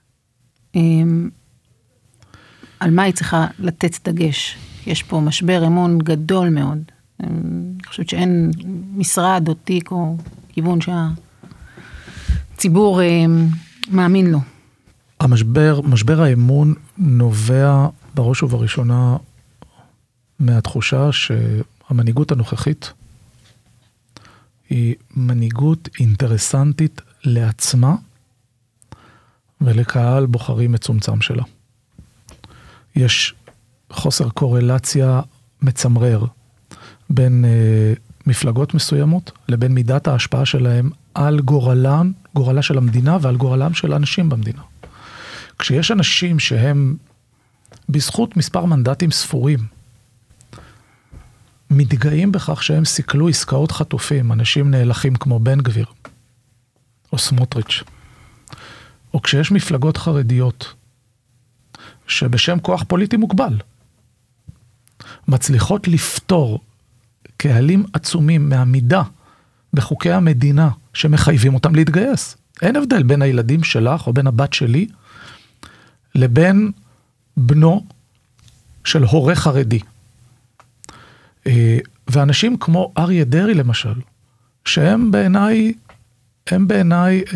על מה היא צריכה לתת דגש? יש פה משבר אמון גדול מאוד. אני חושבת שאין משרד או תיק או כיוון שהציבור מאמין לו. משבר האמון נובע בראש ובראשונה מהתחושה שהמנהיגות הנוכחית היא מנהיגות אינטרסנטית לעצמה ולקהל בוחרים מצומצם שלה. יש חוסר קורלציה מצמרר בין מפלגות מסוימות לבין מידת ההשפעה שלהם על גורלה של המדינה ועל גורלם של אנשים במדינה. כשיש אנשים שהם בזכות מספר מנדטים ספורים, מתגאים בכך שהם סיכלו עסקאות חטופים, אנשים נהלכים כמו בן גביר, או סמוטריץ', או כשיש מפלגות חרדיות, שבשם כוח פוליטי מוגבל, מצליחות לפתור קהלים עצומים מעמידה בחוקי המדינה, שמחייבים אותם להתגייס. אין הבדל בין הילדים שלך, או בין הבת שלי, לבין בנו של הורה חרדי. ואנשים כמו אריה דרעי למשל, שהם בעיניי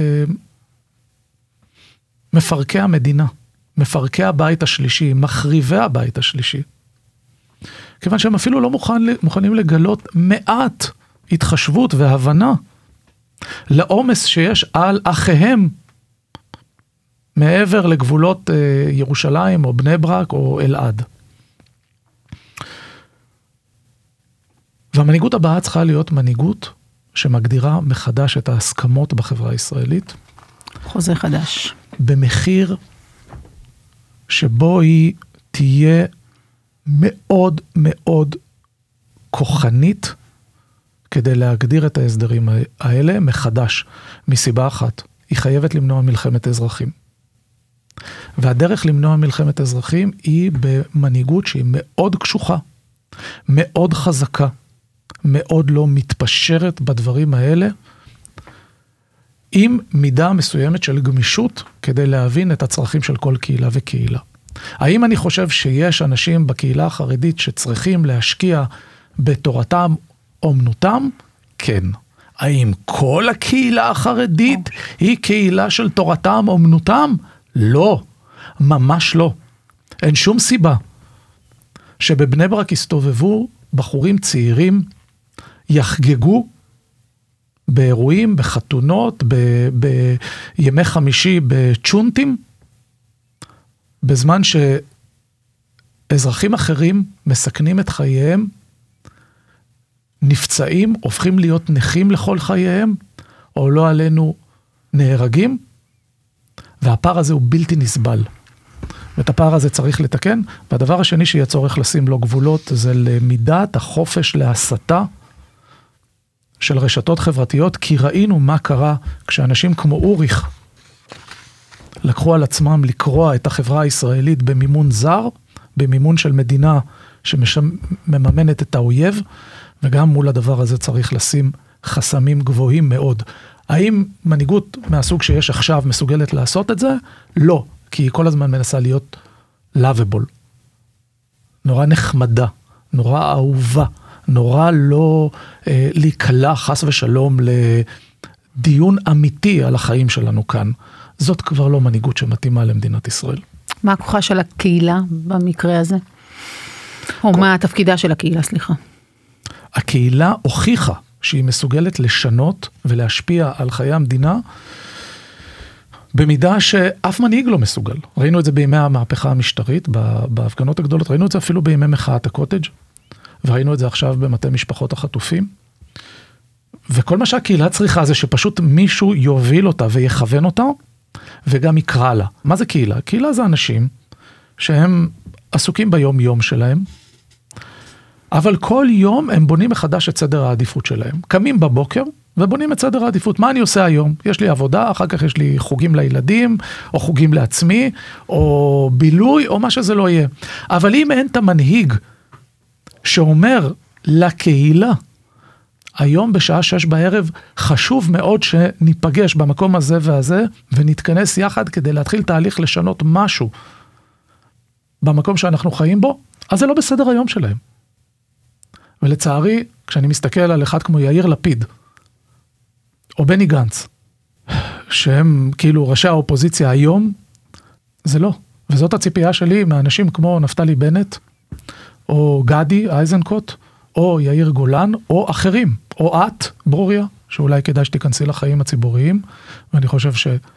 מפרקי המדינה, מפרקי הבית השלישי, מחריבי הבית השלישי. כיוון שהם אפילו לא מוכנים לגלות מעט התחשבות והבנה לעומס שיש על אחיהם מעבר לגבולות ירושלים או בני ברק או אלעד. והמנהיגות הבאה צריכה להיות מנהיגות שמגדירה מחדש את ההסכמות בחברה הישראלית. חוזה חדש. במחיר שבו היא תהיה מאוד מאוד כוחנית כדי להגדיר את ההסדרים האלה מחדש. מסיבה אחת, היא חייבת למנוע מלחמת אזרחים. והדרך למנוע מלחמת אזרחים היא במנהיגות שהיא מאוד קשוחה, מאוד חזקה, מאוד לא מתפשרת בדברים האלה, עם מידה מסוימת של גמישות, כדי להבין את הצרכים של כל קהילה וקהילה. האם אני חושב שיש אנשים בקהילה החרדית שצריכים להשקיע בתורתם אומנותם? כן. האם כל הקהילה החרדית היא קהילה של תורתם אומנותם? לא. ממש לא. אין שום סיבה שבבני ברק הסתובבו בחורים צעירים, יחגגו באירועים, בחתונות, בימי חמישי בצ'ונטים, בזמן שאזרחים אחרים מסכנים את חייהם, נפצעים, הופכים להיות נכים לכל חייהם, או לא עלינו נהרגים, והפער הזה הוא בלתי נסבל. ואת הפער הזה צריך לתקן, והדבר השני שיהיה צורך לשים לו גבולות, זה למידת החופש להסתה של רשתות חברתיות, כי ראינו מה קרה כשאנשים כמו אוריך, לקחו על עצמם לקרוע את החברה הישראלית במימון זר, במימון של מדינה שמממנת את האויב, וגם מול הדבר הזה צריך לשים חסמים גבוהים מאוד. האם מנהיגות מהסוג שיש עכשיו מסוגלת לעשות את זה? לא, כי היא כל הזמן מנסה להיות lovable. נורא נחמדה, נורא אהובה, נורא לא להיקלע חס ושלום לדיון אמיתי על החיים שלנו כאן. זאת כבר לא מנהיגות שמתאימה למדינת ישראל. מה הכוחה של הקהילה במקרה הזה? או מה התפקידה של הקהילה, סליחה? הקהילה הוכיחה שהיא מסוגלת לשנות ולהשפיע על חיי המדינה, במידה שאף מנהיג לא מסוגל. ראינו את זה בימי המהפכה המשטרית, בהפגנות הגדולות, ראינו את זה אפילו בימי מחאת הקוטג', וראינו את זה עכשיו במטה משפחות החטופים, וכל מה שהקהילה צריכה זה שפשוט מישהו יוביל אותה ויכוון אותה, וגם יקרא לה. מה זה קהילה? קהילה זה אנשים שהם עסוקים ביום יום שלהם, אבל כל יום הם בונים מחדש את סדר העדיפות שלהם. קמים בבוקר ובונים את סדר העדיפות. מה אני עושה היום? יש לי עבודה, אחר כך יש לי חוגים לילדים, או חוגים לעצמי, או בילוי, או מה שזה לא יהיה. אבל אם אין את המנהיג שאומר לקהילה, היום בשעה 6 בערב חשוב מאוד שניפגש במקום הזה והזה, ונתכנס יחד כדי להתחיל תהליך לשנות משהו במקום שאנחנו חיים בו, אז זה לא בסדר היום שלהם. ולצערי, כשאני מסתכל על אחד כמו יאיר לפיד, או בני גנץ, שהם כאילו ראשי האופוזיציה היום, זה לא. וזאת הציפייה שלי מאנשים כמו נפתלי בנט, או גדי איזנקוט, או יאיר גולן, או אחרים, או את, ברוריה, שאולי כדאי שתיכנסי לחיים הציבוריים, ואני חושב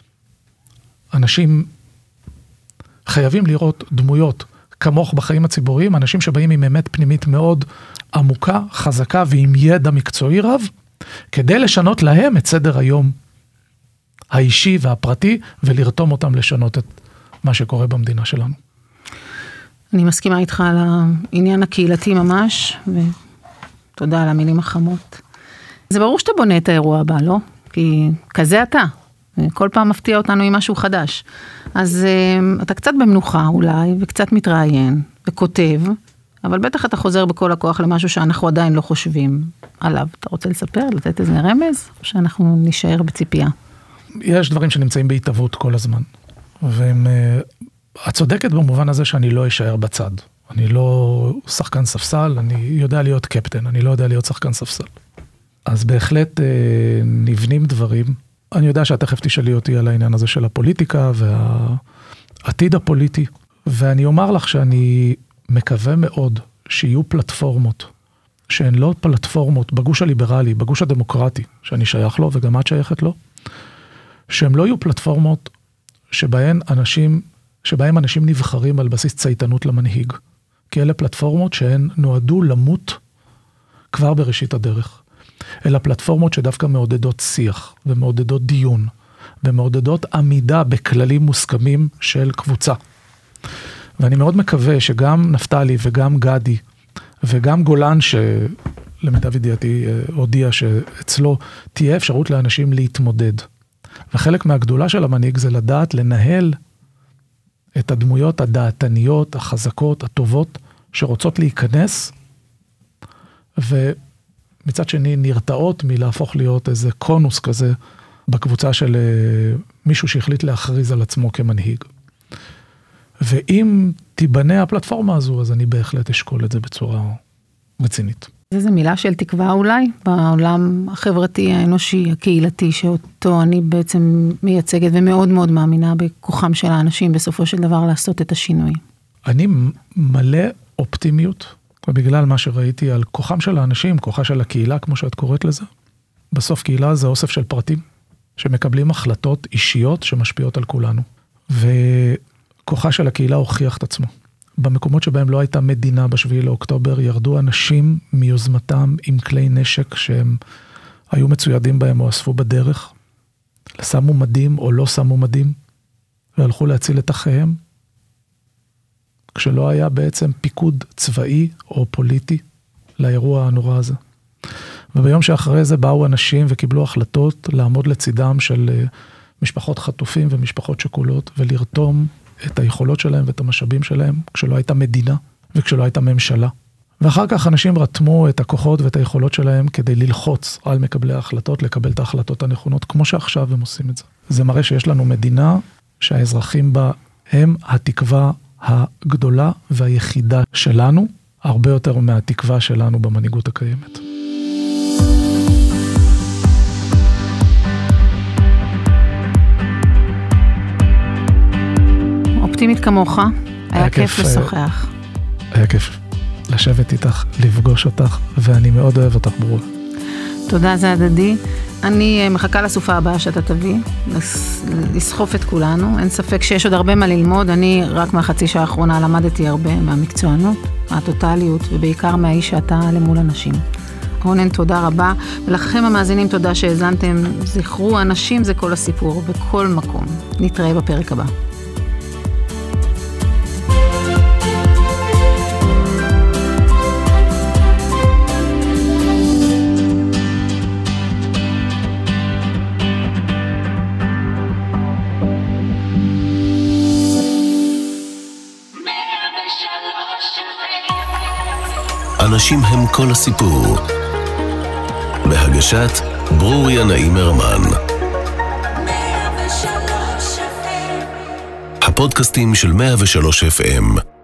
שאנשים חייבים לראות דמויות כמוך בחיים הציבוריים, אנשים שבאים עם אמת פנימית מאוד עמוקה, חזקה ועם ידע מקצועי רב, כדי לשנות להם את סדר היום האישי והפרטי, ולרתום אותם לשנות את מה שקורה במדינה שלנו. אני מסכימה איתך על העניין הקהילתי ממש, ותודה על המילים החמות. זה ברור שאתה בונה את האירוע הבא, לא? כי כזה אתה. כל פעם מפתיע אותנו עם משהו חדש. אז אתה קצת במנוחה אולי, וקצת מתראיין, וכותב, אבל בטח אתה חוזר בכל הכוח למשהו שאנחנו עדיין לא חושבים עליו. אתה רוצה לספר, לתת איזה רמז, או שאנחנו נשאר בציפייה? יש דברים שנמצאים בהתהוות כל הזמן. את צודקת במובן הזה שאני לא אשאר בצד. אני לא שחקן ספסל, אני יודע להיות קפטן, אני לא יודע להיות שחקן ספסל. אז בהחלט נבנים דברים. אני יודע שאת תכף תשאלי אותי על העניין הזה של הפוליטיקה והעתיד הפוליטי, ואני אומר לך שאני מקווה מאוד שיהיו פלטפורמות, שהן לא פלטפורמות בגוש הליברלי, בגוש הדמוקרטי, שאני שייך לו וגם את שייכת לו, שהן לא יהיו פלטפורמות שבהם אנשים נבחרים על בסיס צייתנות למנהיג, כי אלה פלטפורמות שהן נועדו למות כבר בראשית הדרך. אלא פלטפורמות שדווקא מעודדות שיח, ומעודדות דיון, ומעודדות עמידה בכללים מוסכמים של קבוצה. ואני מאוד מקווה שגם נפתלי וגם גדי, וגם גולן שלמיטב ידיעתי הודיע שאצלו תהיה אפשרות לאנשים להתמודד. וחלק מהגדולה של המנהיג זה לדעת לנהל את הדמויות הדעתניות, החזקות, הטובות, שרוצות להיכנס, ומצד שני נרתעות מלהפוך להיות איזה קונוס כזה, בקבוצה של מישהו שהחליט להכריז על עצמו כמנהיג. ואם תיבנה הפלטפורמה הזו, אז אני בהחלט אשקול את זה בצורה רצינית. איזו מילה של תקווה אולי, בעולם החברתי, האנושי, הקהילתי, שאותו אני בעצם מייצגת, ומאוד מאוד מאמינה בכוחם של האנשים, בסופו של דבר לעשות את השינוי. אני מלא אופטימיות, ובגלל מה שראיתי על כוחם של האנשים, כוחה של הקהילה, כמו שאת קוראת לזה, בסוף קהילה זה אוסף של פרטים, שמקבלים החלטות אישיות שמשפיעות על כולנו. וכוחה של הקהילה הוכיח את עצמו. במקומות שבהם לא הייתה מדינה ב7 לאוקטובר, ירדו אנשים מיוזמתם עם כלי נשק שהם היו מצוידים בהם או אספו בדרך, שמו מדים או לא שמו מדים, והלכו להציל את אחיהם, כשלא היה בעצם פיקוד צבאי או פוליטי לאירוע הנורא הזה. וביום שאחרי זה באו אנשים וקיבלו החלטות לעמוד לצידם של משפחות חטופים ומשפחות שכולות, ולרתום את היכולות שלהם ואת המשאבים שלהם, כשלא הייתה מדינה וכשלא הייתה ממשלה. ואחר כך אנשים רתמו את הכוחות ואת היכולות שלהם כדי ללחוץ על מקבלי ההחלטות, לקבל את ההחלטות הנכונות, כמו שעכשיו הם עושים את זה. זה מראה שיש לנו מדינה שהאזרחים בה הם התקווה הגדולה והיחידה שלנו, הרבה יותר מהתקווה שלנו במנהיגות הקיימת. אופטימית כמוך, היה כיף לשוחח. היה כיף לשבת איתך, לפגוש אותך, ואני מאוד אוהב אותך, ברורה. תודה, זה הדדי. אני מחכה לסופה הבאה שאתה תביא, לסחוף את כולנו. אין ספק שיש עוד הרבה מה ללמוד. אני רק מהחצי שעה האחרונה למדתי הרבה מהמקצוענות, מהטוטליות, ובעיקר מהאיש שאתה למול אנשים. רונן, תודה רבה. ולכם המאזינים, תודה שהאזנתם. זכרו, אנשים זה כל הסיפור, בכל מקום. נתראה בפרק הבא. אנשים הם כל הסיפור. בהגשת ברור ינאים הרמן. הפודקאסטים של 103 FM.